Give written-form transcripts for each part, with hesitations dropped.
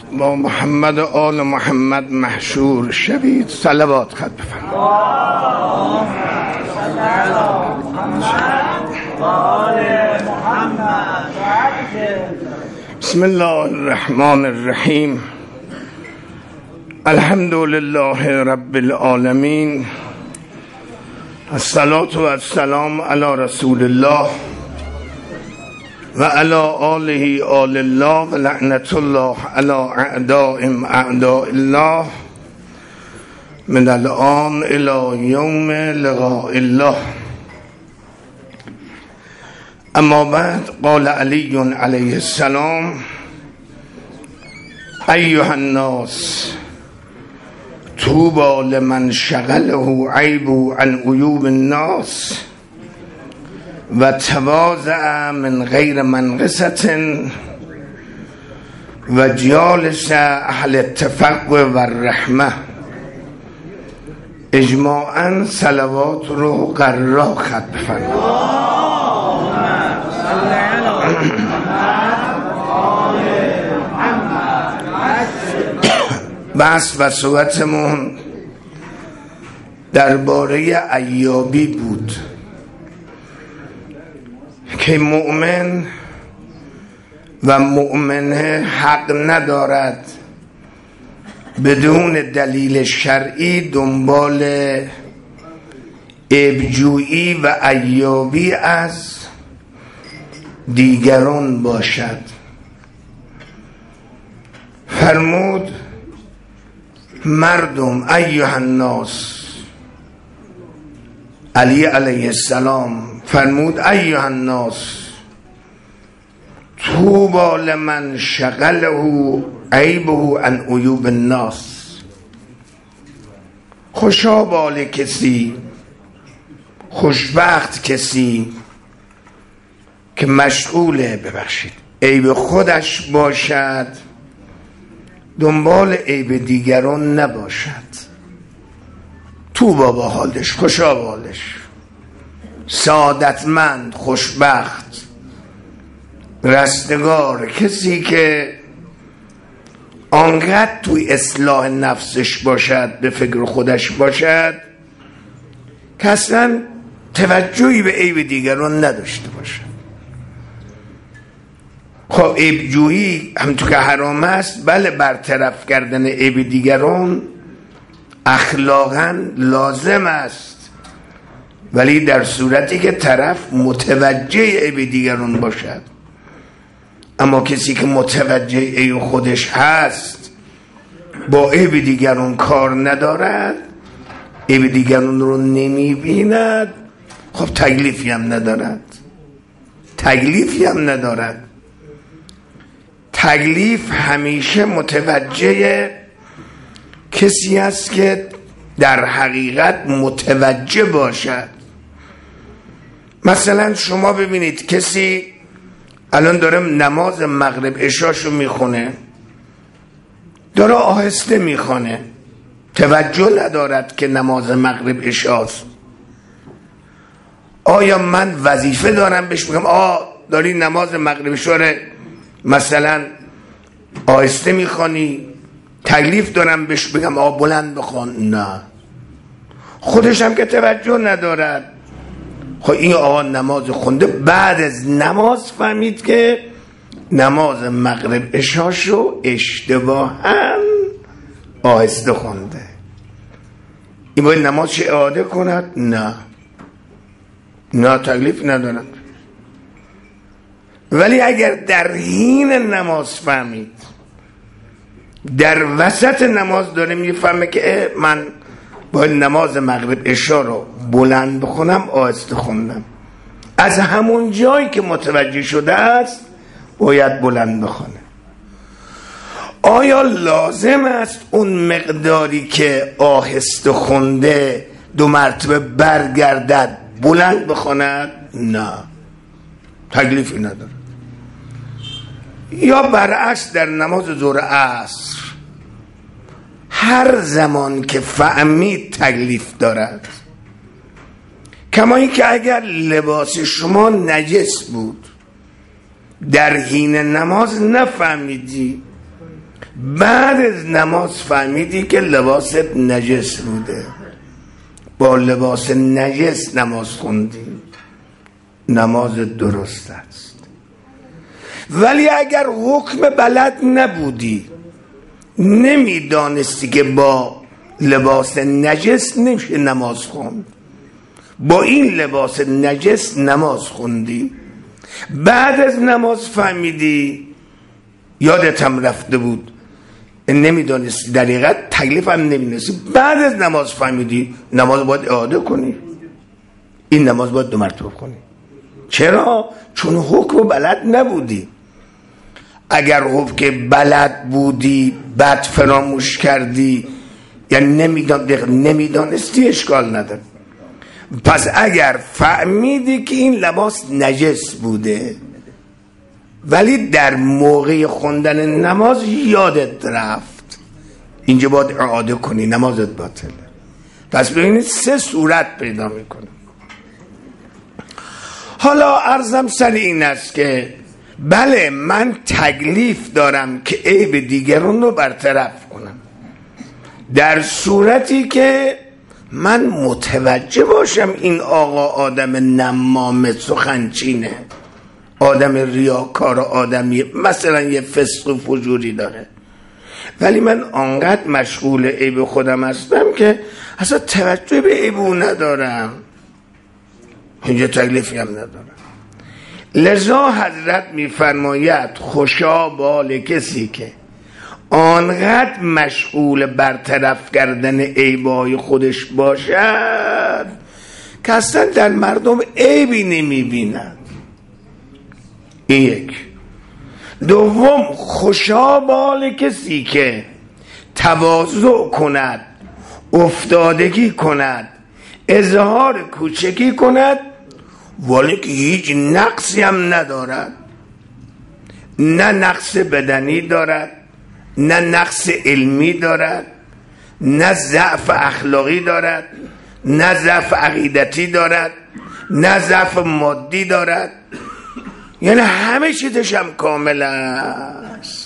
با محمد و آل محمد محشور شوید. صلوات خط بفرمایید. بسم الله الرحمن الرحیم. الحمد لله رب العالمین. الصلاة و السلام علی رسول الله و علی آله آل الله و لعنت الله علی اعدائهم اعداء الله من الآن الی یوم لقاء الله. اما بعد، قال علی علیه السلام: ایها الناس طوبی لمن شغله عیب عن عیوب الناس و تواضع من غیر منقصة و جالس اهل التفقه و الرحمه. اجماعاً صلوات رو قرار خط بفرمایید. بحث و صحبتمون درباره ایابی بود که مؤمن و مؤمنه حق ندارد بدون دلیل شرعی دنبال عیبجویی و ایابی از دیگران باشد. فرمود: مردم، ایها الناس، علی علیه السلام فرمود: ایها الناس طوبی لمن شغله عیبه عن عیوب الناس. خوشا بال کسی، خوشبخت کسی که مشغول عیب خودش باشد، دنبال عیب دیگران نباشد. طوبی با حالش، خوشا بالش، سعادتمند، خوشبخت، رستگار کسی که آنقدر توی اصلاح نفسش باشد، به فکر خودش باشد که اصلا توجهی به عیب دیگران نداشته باشد. خب عیب جویی همونطور که حرام است، بله، برطرف کردن عیب دیگران اخلاقاً لازم است، ولی در صورتی که طرف متوجه عیب دیگران باشد. اما کسی که متوجه عیب خودش هست، با عیب دیگران کار ندارد، عیب دیگران رو نمیبیند، خب تکلیفی هم ندارد. تکلیف همیشه متوجه کسی است که در حقیقت متوجه باشد. مثلا شما ببینید کسی الان داره نماز مغرب عشاشو میخونه، داره آهسته میخونه، توجه ندارد که نماز مغرب عشاست. آیا من وظیفه دارم بهش بگم داری نماز مغرب عشا رو مثلا آهسته میخوانی؟ تکلیف دارم بهش بگم بلند بخوان؟ نه، خودش هم که توجه ندارد. خب این نماز خونده، بعد از نماز فهمید که نماز مغرب عشاشو اشتباهاً آهسته خونده. این باید نمازش اعاده کند؟ نه، تکلیف ندارد. ولی اگر در حین نماز فهمید، در وسط نماز داره میفهمه که من باید نماز مغرب عشا رو بلند بخونم، آهسته خوندم، از همون جایی که متوجه شده است باید بلند بخونه. آیا لازم است اون مقداری که آهسته خونده 2 مرتبه برگردد بلند بخوند؟ نه، تکلیفی نداره. یا برعکس در نماز ظهر عصر هر زمان که فهمید تکلیف دارد. کما این که اگر لباس شما نجس بود در حین نماز نفهمیدی، بعد از نماز فهمیدی که لباست نجس بوده، با لباس نجس نماز خوندی، نماز درست است. ولی اگر حکم بلد نبودی، نمیدانستی که با لباس نجس نمیشه نماز خوند، با این لباس نجس نماز خوندی، بعد از نماز فهمیدی، یادت هم رفته بود، نمیدانستی، در حقیقت تکلیف هم نمیدانستی، بعد از نماز فهمیدی نماز باید اعاده کنی، این نماز باید 2 مرتبه کنی. چرا؟ چون حکم بلد نبودی. اگر حکم بلد بودی بعد فراموش کردی، یعنی نمیدانستی، اشکال نداره. پس اگر فهمیدی که این لباس نجس بوده ولی در موقع خوندن نماز یادت رفت، اینجا باید اعاده کنی، نمازت باطله. پس ببینید 3 صورت پیدا میکنه. حالا عرضم سر این است که بله، من تکلیف دارم که عیب دیگران رو برطرف کنم، در صورتی که من متوجه باشم این آقا آدم نمام سخنچینه، آدم ریاکار، آدمی مثلا یه فسق و فجوری داره، ولی من آنقدر مشغول عیب خودم هستم که اصلا توجه به عیب او ندارم، اینجا تکلیفی هم ندارم. لذا حضرت میفرماید خوشا بال کسی که آنقدر مشغول برطرف کردن عیبای خودش باشد که اصلا در مردم عیبی نمیبیند. این یک. دوم، خوشا بال کسی که تواضع کند، افتادگی کند، اظهار کوچکی کند، ولی که هیچ نقصی هم ندارد، نه نقص بدنی دارد، نه نقص علمی دارد، نه ضعف اخلاقی دارد، نه ضعف عقیدتی دارد، نه ضعف مادی دارد، یعنی همه چیزش هم کامل است.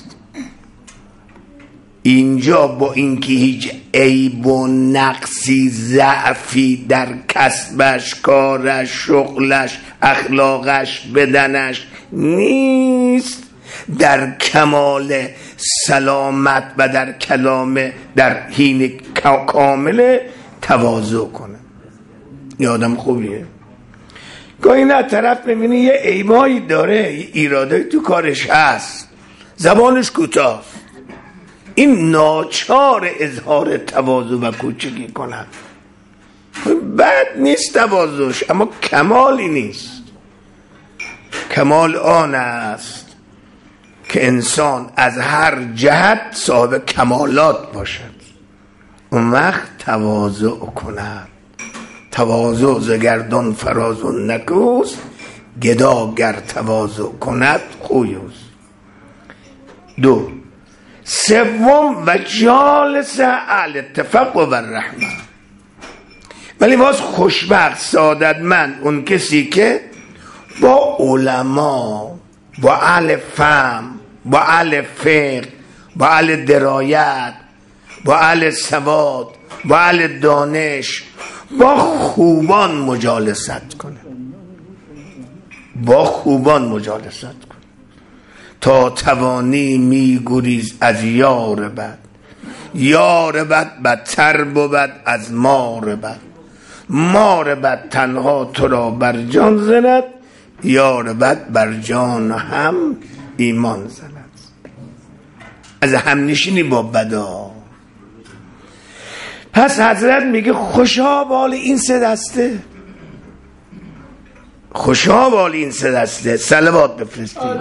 اینجا با اینکه هیچ عیب و نقصی، ضعفی در کسبش، کارش، شغلش، اخلاقش، بدنش نیست، در کمال سلامت و در کلام در حین کامل تواضع کنه. یه آدم خوبیه. گاهی نه طرف میبینی یه عیبایی داره، یه ایرادایی تو کارش هست، زبانش کوتاه، این ناچار اظهار تواضع و کوچکی کند. بد نیست تواضعش، اما کمالی نیست. کمال آن است که انسان از هر جهت صاحب کمالات باشد، اون وقت تواضع کند. تواضع ز گردون فراز و نکوست، گدا گر تواضع کند خویوست. 2. سوم، و جالس اهل التفقه و الرحمه. ولی باز خوشبخت، سعادتمند اون کسی که با علما، با اهل فهم، با اهل فقه، با اهل درایت، با اهل سواد، با اهل دانش، با خوبان مجالست کنه، با خوبان مجالست کنه. تا توانی می گریز از یار بد، یار بد بدتر بود از مار بد، مار بد تنها تو را بر جان زند، یار بد بر جان هم ایمان زند. از همنشینی با بدا. پس حضرت میگه خوشا بال این 3 دسته، خوشا بال این 3 دسته. صلوات بفرستید.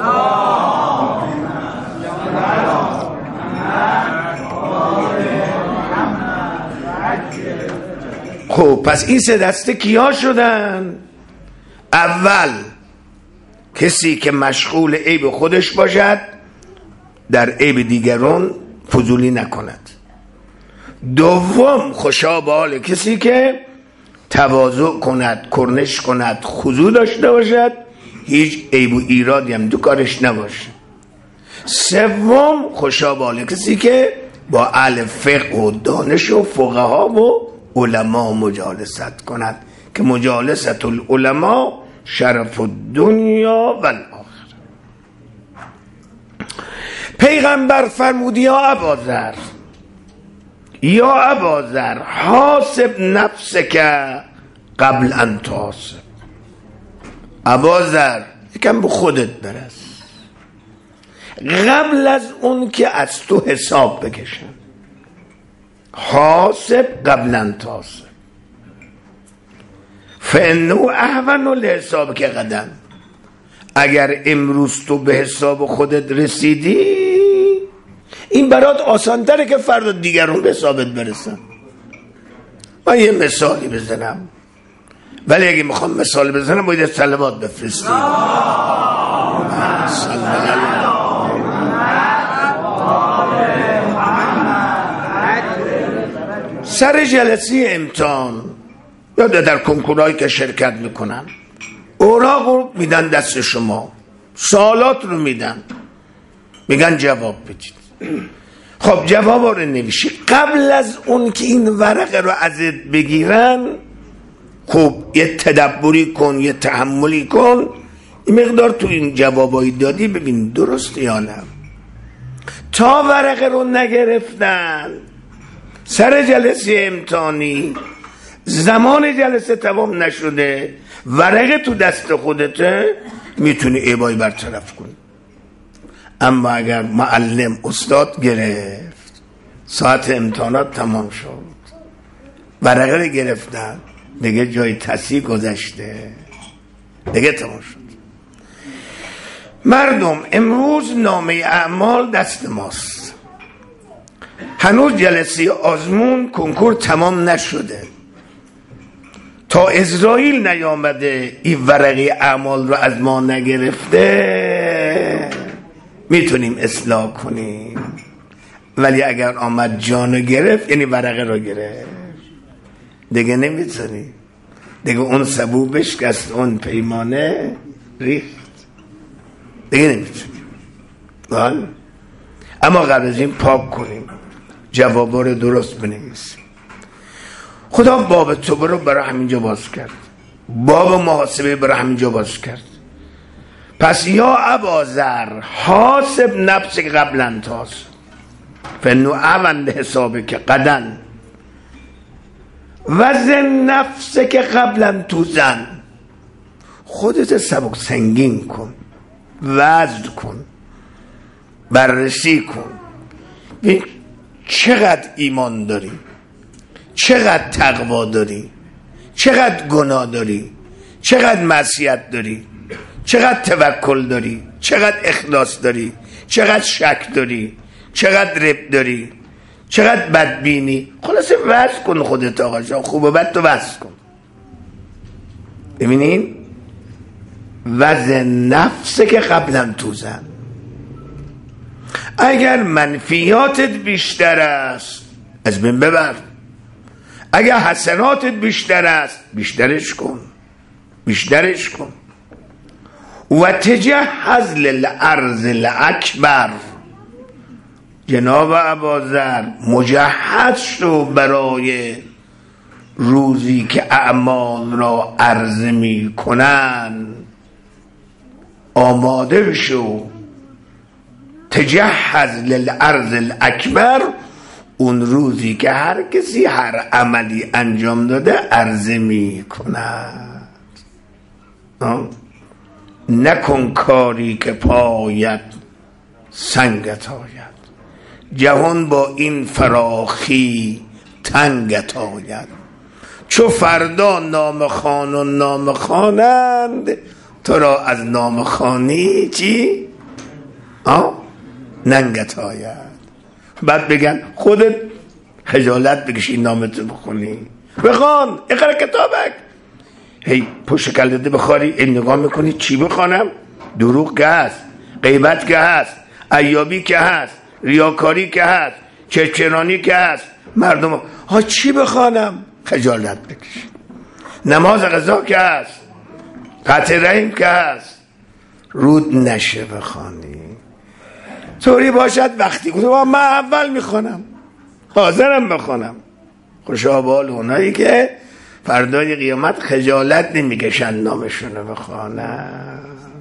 خب پس این 3 دسته کیا شدن؟ اول، کسی که مشغول عیب خودش باشد، در عیب دیگران فضولی نکند. دوم، خوشا به حال کسی که تواضع کند، کرنش کند، خضوع داشته باشد، هیچ عیب و ایرادی هم تو کارش نباشه. سوم خوشابال کسی که با اهل فقه و دانش و فقها و علما مجالست کند که مجالست العلماء شرف الدنیا و الاخره. پیغمبر فرمود یا اباذر حاسب نفسک قبل ان تحاسب. اباذر یکم به خودت برس قبل از اون که از تو حساب بکشن. حاسب قبل ان تحاسب فانه اهون لحسابک غدا. اگر امروز تو به حساب خودت رسیدی این برات آسان‌تره که فردا دیگرون به حسابت برسن. من یه مثالی بزنم، ولی اگه میخوام مثال بزنم باید صلوات بفرستیم. سر جلسه امتحان یا در کنکورهایی که شرکت میکنن اوراق رو میدن دست شما، سوالات رو میدن، میگن جواب بدید. خب جواب رو نویشی. قبل از اون که این ورقه رو ازت بگیرن خب یه تدبری کن، یه تحملی کن، این مقدار تو این جوابایی دادی ببین درست یا نه. تا ورقه رو نگرفتن سر جلسه امتحانی، زمان جلسه تمام نشده، ورقه تو دست خودته، میتونی عیبایی برطرف کنی. اما اگر معلم استاد گرفت، ساعت امتحانات تمام شد، ورقه رو گرفتن، دیگه جای تصحیح گذشته، دیگه تمام شد. مردم امروز نامه اعمال دست ماست، هنوز جلسه آزمون کنکور تمام نشده. تا اسرائیل نیامده این ورقه اعمال رو از ما نگرفته میتونیم اصلاح کنیم. ولی اگر آمد جانو گرفت یعنی ورقه رو گرفت، دیگه نمیتونی، دیگه اون سبو بشکست، اون پیمانه ریخت، دیگه نمیتونی. اما قبل از این پاک کنیم، جوابا رو درست بنویسیم. خدا باب توبه رو برای همینجا باز کرد، باب محاسبه برای همینجا باز کرد. پس یا اباذر حاسب نفسک قبل ان تحاسب فانه اهون لحسابک غدا وزن نفسک قبل ان توزن. خودت سبک سنگین کن، وزن کن، بررسی کن، ببین چقدر ایمان داری، چقدر تقوا داری، چقدر گناه داری، چقدر معصیت داری، چقدر توکل داری، چقدر اخلاص داری، چقدر شک داری، چقدر رب داری، چقدر بدبینی. خلاصه وزن کن خودت آقا جان، خوب و بد تو وزن کن. ببینین وزن نفسه که قبلا توزن. اگر منفیاتت بیشتر است از بین ببر، اگر حسناتت بیشتر است بیشترش کن، بیشترش کن. و تجهز للعرض الاکبر. جناب اباذر مجهز شو برای روزی که اعمال را عرضه می کنن، آماده شو. تجهز للعرض الاکبر، اون روزی که هر کسی هر عملی انجام داده عرضه می کند. نکن کاری که پایت سنگت آید، جهان با این فراخی تنگت آید. چو فردا نام خوان و نام خوانند، تو را از نام خوانی چی؟ ننگت آید. بعد بگن خودت خجالت بکش این نامتو بخونی، بخوان اقرا کتابک. هی پشت کلده بخاری این نگاه میکنی چی بخوانم؟ دروغ که هست، غیبت که هست، عیابی که هست، ریاکاری که هست، چرچرانی که هست. مردم ها چی بخوانم؟ خجالت بکش. نماز قضا که هست، قطع رحم که هست، رود نشه بخوانی. طوری باشد وقتی گفتم من اول میخونم، حاضرم بخونم. خوشا بال اونایی که فردای قیامت خجالت نمیکشن نامشونو بخونن.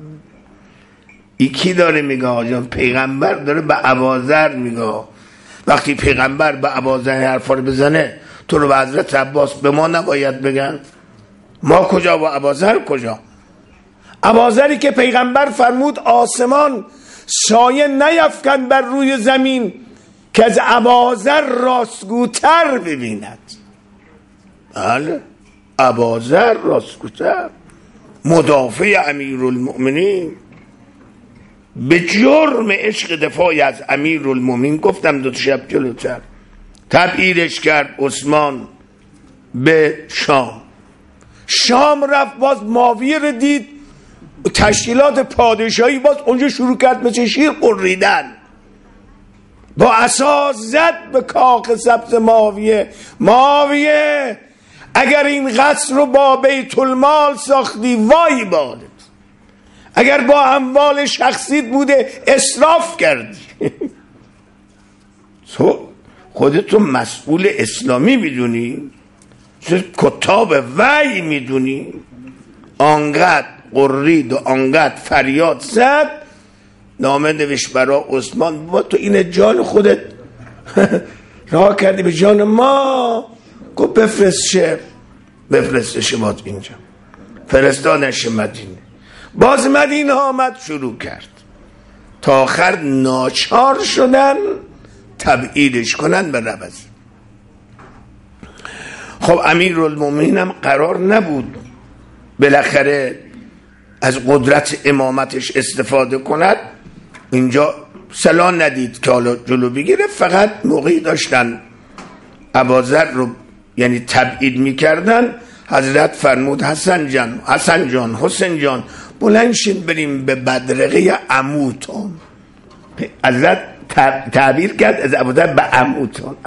کی داره میگه آجان؟ پیغمبر داره به ابوذر میگه. وقتی پیغمبر به ابوذر حرفا رو بزنه، تو رو به حضرت عباس به ما نباید بگن؟ ما کجا و ابوذر کجا؟ ابوذری که پیغمبر فرمود آسمان سایه نیفکن بر روی زمین که از ابوذر راستگوتر ببیند. بله، ابوذر راستگوتر، مدافع امیرالمؤمنین، به جرم عشق دفاعی از امیرالمؤمنین، گفتم دو شب جلوتر، تبعیدش کرد عثمان به شام رفت، باز معاویه رو دید، تشکیلات پادشاهی باز اونجا شروع کرد مثل شیر قریدن، با اساس زد به کاخ سبز معاویه اگر این قصر رو با بیت المال ساختی وای بادت، اگر با اموال شخصیت بوده اسراف کردی. تو خودتو مسئول اسلامی میدونی؟ کتاب وحی میدونی؟ آنقدر قرید و آنقدر فریاد زد، نامه نوشت برا عثمان، با تو این جان خودت راه کردی به جان ما، گفت بفرستش باز اینجا. فرستادش مدینه. باز مدینه آمد شروع کرد، تا آخر ناچار شدن تبعیدش کنن به ربض. خب امیرالمومنین هم قرار نبود بالاخره از قدرت امامتش استفاده کند، اینجا صلاح ندید که حالا جلو بگیره. فقط موقعی داشتن ابوذر رو یعنی تبعید میکردن، حضرت فرمود حسن جان حسین جان بلند شید بریم به بدرقه عموتون. حضرت تعبیر کرد از ابوذر به عموتون،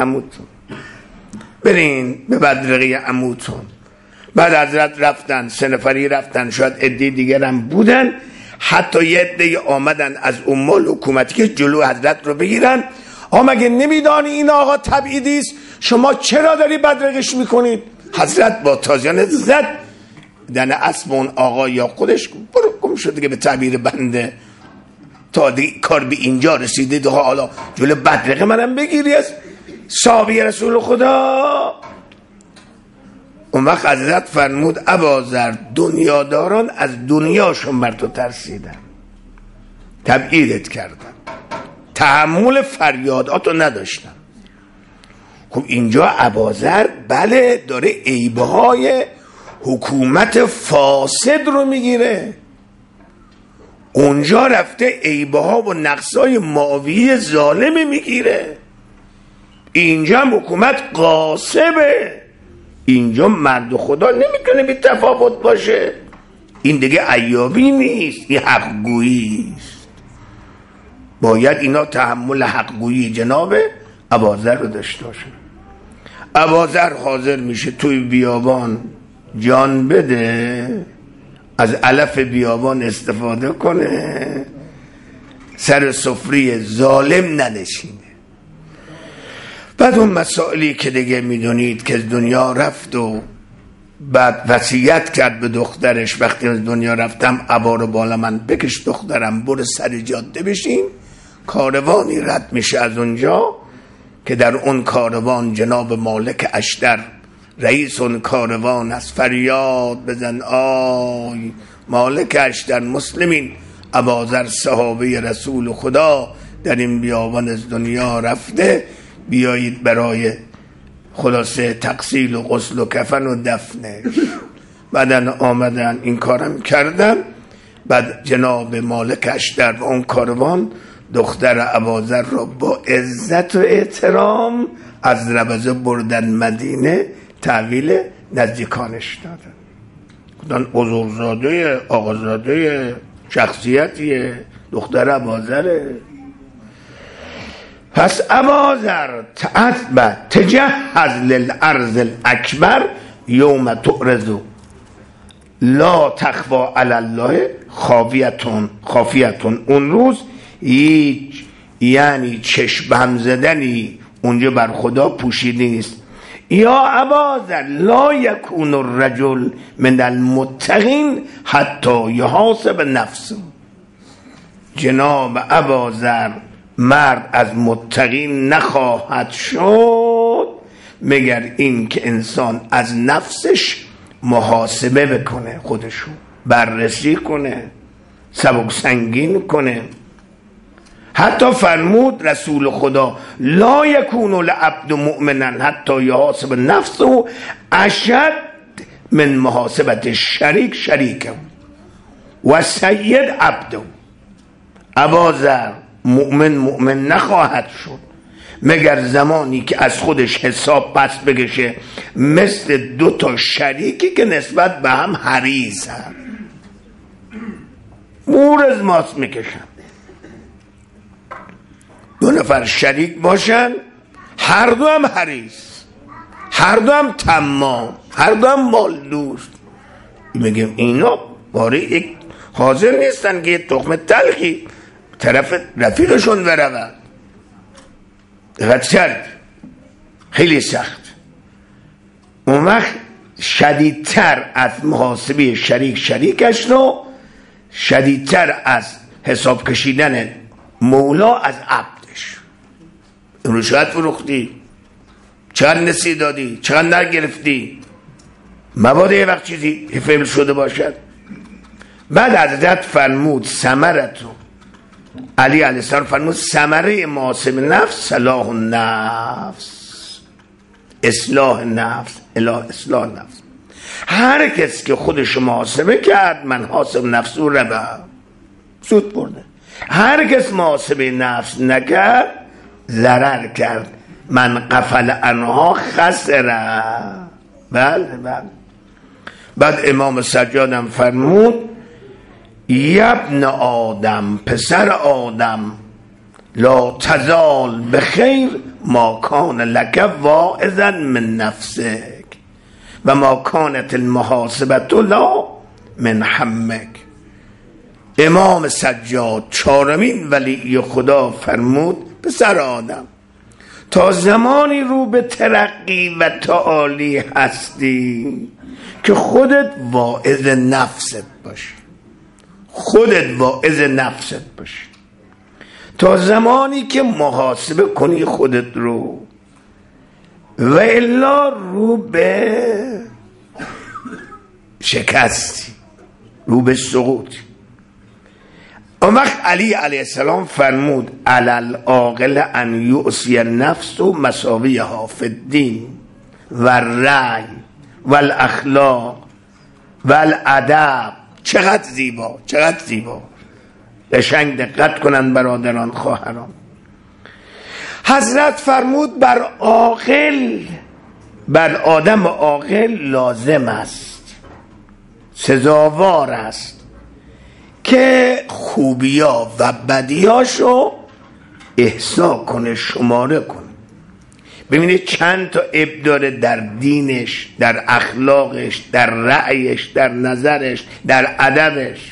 برین به بدرقه عموتون. بعد حضرت رفتن، 3 نفری رفتن، شاید عده دیگر هم بودن، حتی یه عده آمدن از اموال حکومتی که جلو حضرت رو بگیرن. مگه نمیدانی این آقا تبعیدی است؟ شما چرا داری بدرقش میکنید؟ حضرت با تازیان زد دن اسب اون آقا یا خودش، برو گم شد دیگه، به تعبیر بنده تا دیگه کار به اینجا رسیده ده، حالا جلو بدرقه منم بگیری از صحابه رسول خدا. اون وقت حضرت فرمود ابوذر دنیاداران از دنیاشون بر تو ترسیدن، تبعیدت کردن، تحمل فریاداتو نداشتن. خب اینجا ابوذر بله داره عیبهای حکومت فاسد رو میگیره، اونجا رفته عیبها و نقصای معاویه ظالم میگیره، اینجا هم حکومت قاصبه، اینجا مرد خدا نمیتونه بی تفاوت باشه. این دیگه عیابی نیست، این حقگویی است. باید اینا تحمل حقگویی جناب ابوذر رو داشته باشن. ابوذر حاضر میشه توی بیابان جان بده، از علف بیابان استفاده کنه، سر سفره ظالم ننشینه. بعد اون مسائلی که دیگه میدونید که از دنیا رفت و بعد وصیت کرد به دخترش وقتی از دنیا رفتم عبا رو بالا من بکش دخترم، برو سر جاده بشین. کاروانی رد میشه از اونجا که در اون کاروان جناب مالک اشتر رئیس اون کاروان از فریاد بزن آی مالک اشتر مسلمین، ابوذر صحابه رسول خدا در این بیابان از دنیا رفته، بیایید برای خلاصه تغسیل و غسل و کفن و دفنش. بعدن آمدن این کارم کردن. بعد جناب مالک اشتر و اون کاروان دختر ابوذر را با عزت و احترام از ربضه بردن مدینه، تحویل نزدیکانش دادن. گفتن بزرگزاده آقازاده شخصیتیه، دختر ابوذره. پس ابوذر تجهز للعرض الاکبر یوم تعرض لا تخفی علی الله خافیتون. اون روز هیچ یعنی چشم هم زدنی اونجا بر خدا پوشیده نیست. یا اباذر لا یکون الرجل من المتقین حتی یحاسب نفسه. جناب اباذر مرد از متقین نخواهد شد مگر این که انسان از نفسش محاسبه بکنه، خودشو بررسی کنه، سبک سنگین کنه. حتی فرمود رسول خدا لا یکون العبد مؤمنا حتی یحاسب نفسه اشد من محاسبت شریک شریکه و سید عبده. اباذر مؤمن نخواهد شد مگر زمانی که از خودش حساب پس بکشه مثل دو تا شریکی که نسبت به هم حریصن، مور از ماست میکشن. دو نفر شریک باشن، هر دو هم حریص، هر دو هم طماع، هر دو هم مال دوست. میگیم اینا باره یک حاضر نیستن که یه تخم تلخی طرف رفیقشون برود. دقت کرد، خیلی سخت. اون وقت شدیدتر از محاسبه شریکش رو، شدیدتر از حساب کشیدن مولا از عبدش. رشوت فروختی، چقدر نسی دادی، چقدر نگرفتی، مبادا یه وقت چیزی فعل شده باشد. بعد حضرت فرمود ثمرتو، علی علیه السلام فرمود ثمره محاسب نفس صلاح النفس، اصلاح نفس، اصلاح نفس. هر کس که خودش محاسبه کرد من حاسب نفس رو ربه سود برده. هر کس محاسبه نفس نکرد ضرر کرد. من غفل عنها خسره. بله بله. بعد امام سجادم فرمود یبن آدم، پسر آدم، لا تزال بخیر ما کان لک واعظا من نفسک و ما کانت المحاسبت لا من همک. امام سجاد چهارمین ولی خدا فرمود پسر آدم تا زمانی رو به ترقی و تعالی هستی که خودت واعظ نفست باشی، خودت واعظ نفست باشی. تا زمانی که محاسبه کنی خودت رو، و الا رو به شکستی، رو به سقوطی. اون وقت علی علیه السلام فرمود علی العاقل ان یعصی النفس مساویها فی الدین و الرأی و الاخلاق و الادب. چقدر زیبا، چقدر زیبا. قشنگ دقت کنن برادران خواهران. حضرت فرمود بر عاقل، بر آدم عاقل لازم است، سزاوار است که خوبیا و بدیاشو احصا کنه، شماره کنه. ببینید چند تا عیب داره در دینش، در اخلاقش، در رأیش، در نظرش، در ادبش.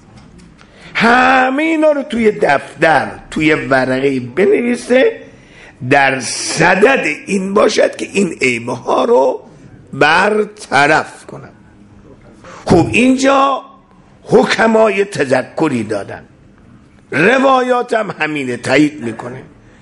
همه اینا رو توی دفتر، توی ورقه بنویسه، در صدد این باشد که این عیبها رو برطرف کنه. خب اینجا حکمای تذکری دادن، روایات هم همینه تایید میکنه.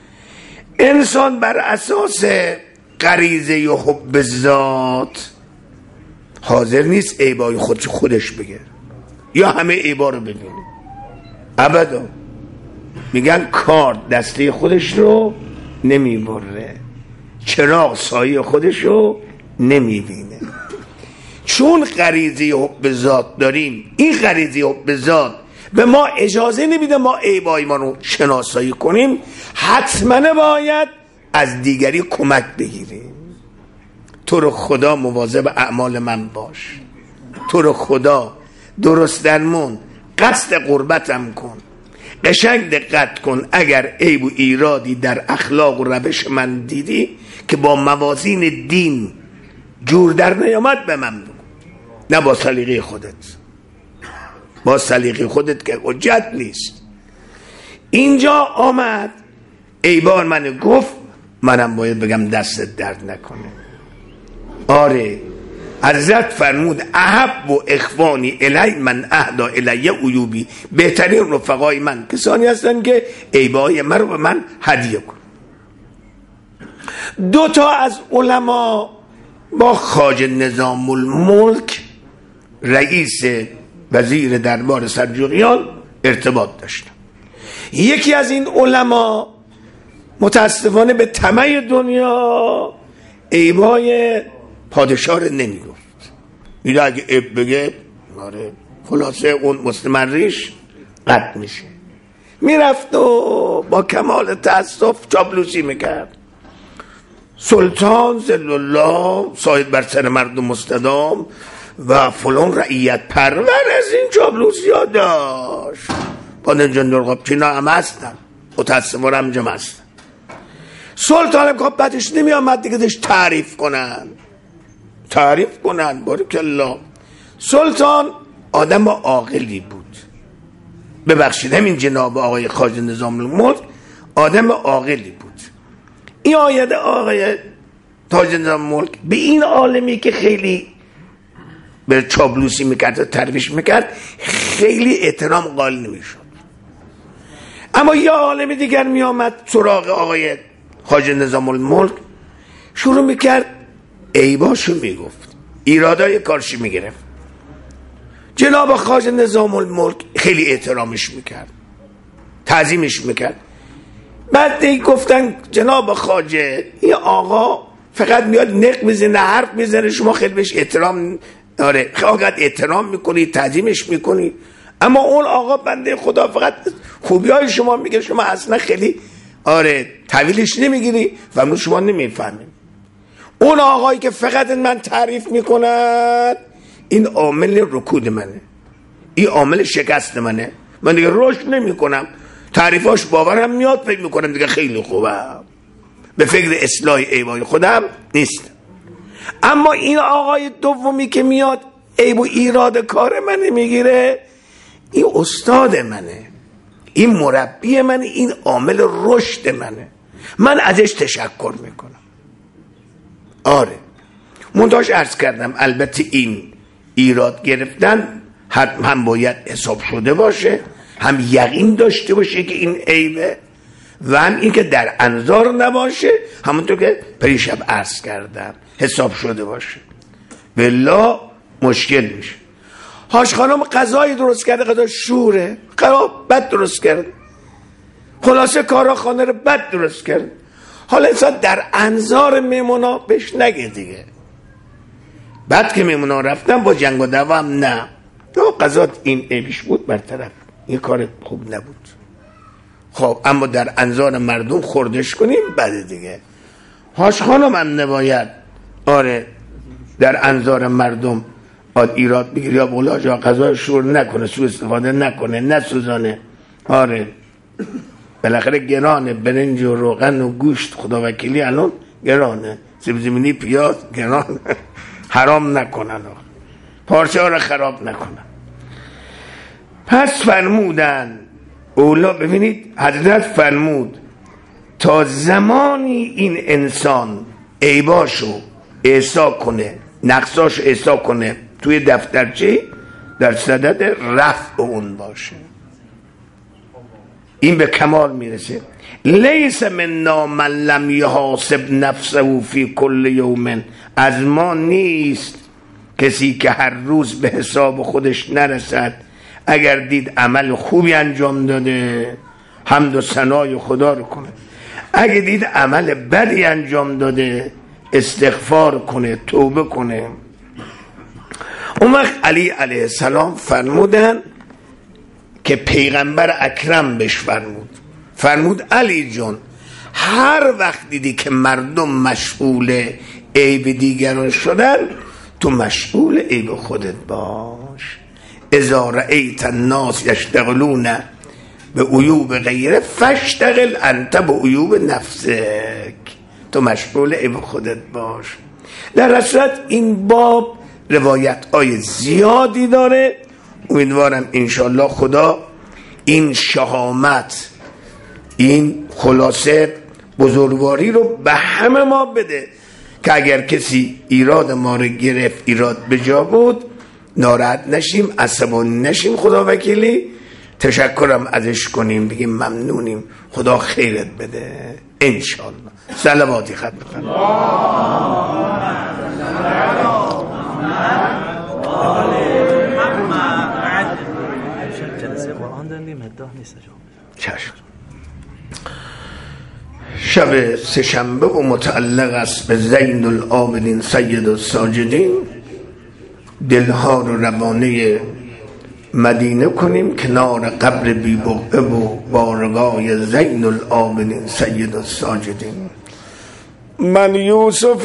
انسان بر اساس غریزه و حب ذات حاضر نیست عیبای خودش بگه یا همه عیبا رو ببینه. ابدا. میگن کار دسته خودش رو نمیبره، چراغ سایه خودش رو نمیبینه. چون غریزه حب ذات داریم، این غریزه حب ذات به ما اجازه نمیده ما عیبای ما رو شناسایی کنیم. حتما باید از دیگری کمک بگیریم. تو رو خدا مواظب اعمال من باش، تو رو خدا درست درمون، قصد قربتم کن، قشنگ دقت کن. اگر عیب و ایرادی در اخلاق و روش من دیدی که با موازین دین جور در نیامد به من بگو، نه با سلیقه خودت. با سلیقه خودت که حجت نیست. اینجا آمد عیبان من گفت، منم باید بگم دست درد نکنه. آره حضرت فرمود احب و اخوانی الی من اهدا الی عیوبی، بهترین رفقای من کسانی هستن که عیبای من رو به من هدیه کن. 2 تا از علما با خواجه نظام الملک رئیس وزیر دربار سلجوقیان ارتباط داشتن. یکی از این علما متاسفانه به طمع دنیا عیبای پادشاه رو نمیگفت. میگه اگه عیب بگه خلاصه اون مستمریش قطع میشه. میرفت و با کمال تأسف چاپلوسی میکرد. سلطان ذل الله صاحب بر سر مردم مستدام و فلان رعیت پرور از این چاپلوسی ها داشت. پادشاه درقابچینا هم هستن، متاسفانه هم جمع هستن. سلطان هم که بعدش نمی آمد دیگه داشت تعریف کنن بارکالله. سلطان آدم عاقلی بود، ببخشید همین جناب آقای خواجه نظام الملک آدم عاقلی بود. این آیت آقای خواجه نظام الملک به این عالمی که خیلی به چابلوسی میکرد و ترویش میکرد خیلی احترام قائل نمیشد. اما یه عالم دیگر میامد سراغ آقای خواجه نظام الملک، شروع میکرد عیباشو میگفت، ایرادای کارشی میگرفت. جناب خواجه نظام الملک خیلی احترامش میکرد، تعظیمش میکرد. بعد گفتن جناب خواجه این آقا فقط میاد نق میزنه، حرف میزنه، شما خیلی بهش احترام فقط احترام میکنی، تعظیمش میکنی، اما اون آقا بنده خدا فقط خوبیای شما میگه، شما اصلا خیلی طویلش نمیگیری و شما نمیفهمید. اون آقایی که فقط من تعریف میکنن این عامل رکود منه، این عامل شکست منه، من دیگه رشد نمی کنم، تعریفاش باورم میاد، فکر میکنم دیگه خیلی خوبم، به فکر اصلاح عیبای خودم نیست. اما این آقای دومی که میاد عیب و ایراد کار منه میگیره، این استاد منه، این مربی منه، این عامل رشد منه، من ازش تشکر میکنم. منتاش عرض کردم البته این ایراد گرفتن هم باید حساب شده باشه، هم یقین داشته باشه که این عیبه، و هم این که در انظار نباشه، همونطور که پریشب عرض کردم حساب شده باشه، والله مشکل میشه. هاش خانم غذای درست کرده، غذا شوره، بد درست کرده، خلاصه کارا خانه رو بد درست کرده. حالا انسان در انظار میمونا بهش نگه دیگه. بعد که میمونا رفتن با جنگ و دعوا هم نه، قضا این عیبش بود برطرف، این کار خوب نبود. خب اما در انظار مردم خوردش کنیم بده دیگه. هاش خانم هم نباید در انظار مردم ایراد بگیری، یا بولا جا قضا شور نکنه، سو استفاده نکنه، نسوزانه. بالاخره گرانه، برنج و روغن و گوشت خدا وکیلی الان گرانه، سیب زمینی پیاز گرانه، حرام نکنن، پارچه ها را خراب نکنن. پس فرمودن اولا، ببینید حضرت فرمود تا زمانی این انسان عیباشو احصا کنه، نقصاشو احصا کنه توی دفترچه، در صدد رفع اون باشه، این به کمال میرسه. لیس منا من لم یحاسب نفسه فی کل یوم، از ما نیست کسی که هر روز به حساب خودش نرسد. اگر دید عمل خوبی انجام داده حمد و ثنای خدا رو کنه، اگر دید عمل بدی انجام داده استغفار کنه، توبه کنه. اون وقت علی علیه السلام فرمودن که پیغمبر اکرم بهش فرمود علی جان، هر وقت دیدی که مردم مشغول عیب دیگران شدن، تو مشغول عیب خودت باش. اذا رأیت الناس یشتغلون به عیوب غیره فاشتغل انت به عیوب نفسک، تو مشغول عیب خودت باش. در صورت این باب روایت های زیادی داره. امیدوارم انشالله خدا این شهامت، این خلاصه بزرگواری رو به همه ما بده که اگر کسی ایراد ما رو گرفت، ایراد به جا بود، ناراحت نشیم، عصبانی نشیم، خدا وکیلی تشکرم ازش کنیم، بگیم ممنونیم، خدا خیرت بده انشالله. صلواتی ختم کنیم. چشم. شب سه‌شنبه و متعلق است به زین العابدین سید الساجدین. دلها رو روانه مدینه کنیم کنار قبر بی بقعه و بارگاه زین العابدین سید الساجدین. من یوسف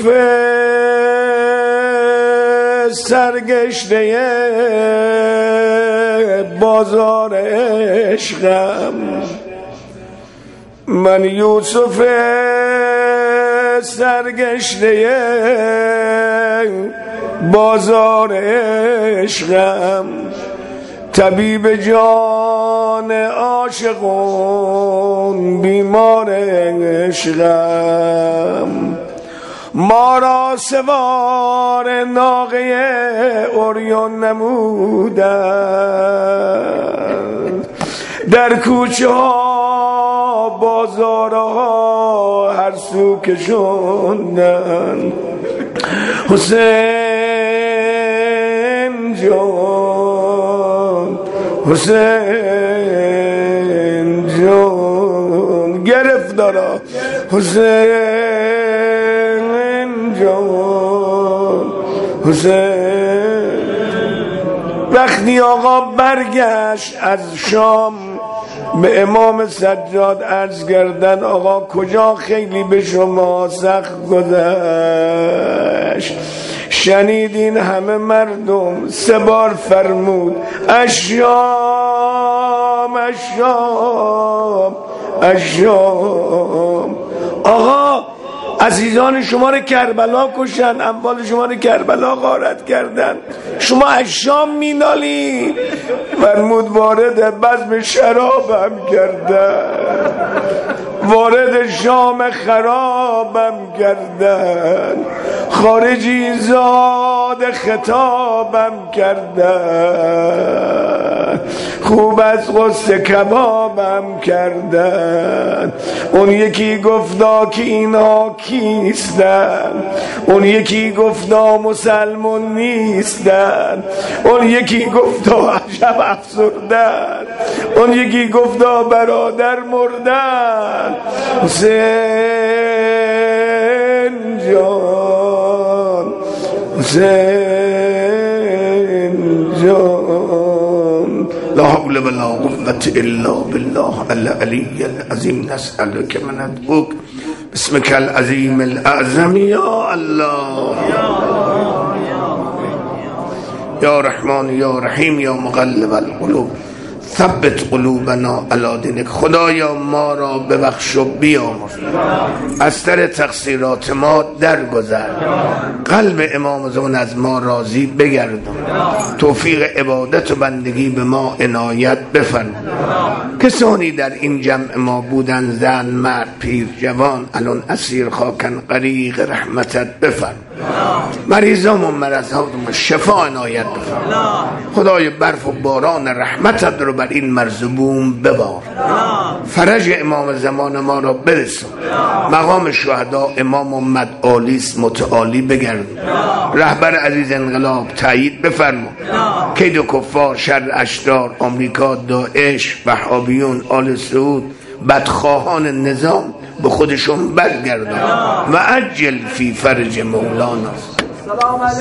سرگشته بازار عشقم، من یوسف سرگشته بازار عشقم، طبیب جان عاشقون بیمار عشقم. ما را سوار ناقه اوریون نمودن، در کوچه ها بازارها هر سو کشوندن. حسین جان، حسین جان گرفتارا، حسین جان، حسین. وقتی آقا برگشت از شام به امام سجاد عرض کردن آقا کجا خیلی به شما سخت گذشت؟ شنیدین همه مردم 3 بار فرمود الشام الشام الشام. آقا عزیزان شما رو کربلا کشن، اموال شما رو کربلا غارت کردن، شما از شام مینالی. فرمود وارد بزم شرابم کردن، وارد شام خرابم کردن، خارجی زاد خطابم کردن، خوب از غصه کبابم کردن. اون یکی گفتا که اینا کیستن، اون یکی گفتا مسلمون نیستن، اون یکی گفتا عجب افسردن، اون یکی گفتا برادر مردن. حسین جان، حسین جان، لا حول ولا قوة الا بالله العلی العظیم. نسألك من ندعوك باسمك العظیم الاعظم یا الله یا رحمان یا رحیم یا مقلب القلوب ثبت قلوبنا علی دینک. خدایا ما را ببخش و بیامرز، از سر تقصیرات ما درگذر، قلب امام زمان از ما راضی بگردان، توفیق عبادت و بندگی به ما عنایت بفرما. کسانی در این جمع ما بودن، زن، مرد، پیر، جوان، الان اسیر خاکن، غریق رحمتت بفرما. مریضان و مرضهامون شفا عنایت بفرما. خدای برف و باران رحمتت رو بر این مرزبون ببار، فرج امام زمان ما را برسون، مقام شهدا امام محمد عالیست متعالی بگرد، رهبر عزیز انقلاب تایید بفرما، کید و کفار، شر اشرار، آمریکا، داعش، وهابیون، آل سعود، بدخواهان نظام به خودشون برگردان و عجل فی فرج مولانا.